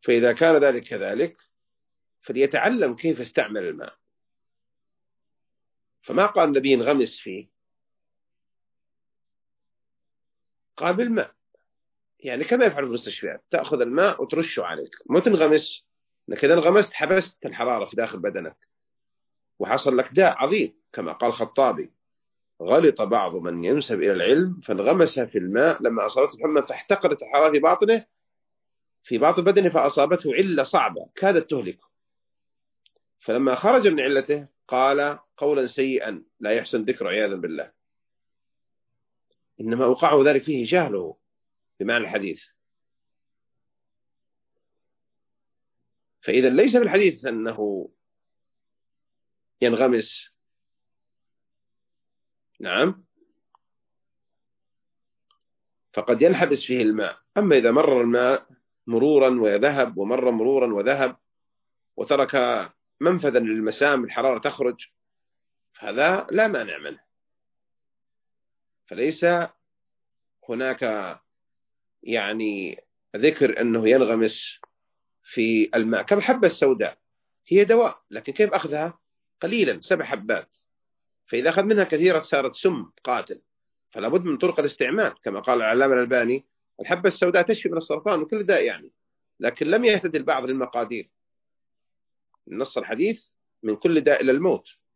فإذا كان ذلك كذلك فليتعلم كيف يستعمل الماء. فما قال النبي انغمس فيه، قال بالماء، يعني كما يفعل في المستشفيات، تأخذ الماء وترشه عليك، ما تنغمس، انك اذا انغمست حبست الحرارة في داخل بدنك وحصل لك داء عظيم. كما قال الخطابي: غلط بعض من ينسب إلى العلم فانغمس في الماء لما أصابته الحمى فاحتقرت الحرارة في باطنه، في باطن بدنه، فأصابته علة صعبة كادت تهلكه، فلما خرج من علته قال قولا سيئا لا يحسن ذكره عياذا بالله، إنما أوقعه ذلك فيه جهله بمعنى الحديث. فإذا ليس في الحديث أنه ينغمس، نعم، فقد ينحبس فيه الماء. أما إذا مر الماء مرورا وذهب، ومر مرورا وذهب، وترك منفذا للمسام الحرارة تخرج، هذا لا مانع منه. فليس هناك يعني ذكر أنه ينغمس في الماء. كم حبة السوداء هي دواء، لكن كيف أخذها؟ قليلا، 7 حبات، فإذا أخذ منها كثيرة صارت سم قاتل، فلا بد من طرق الاستعمال. كما قال العلامة الألباني: الحبة السوداء تشفي من السرطان وكل داء يعني، لكن لم يهتدي البعض للمقادير. النص الحديث: من كل داء إلى الموت.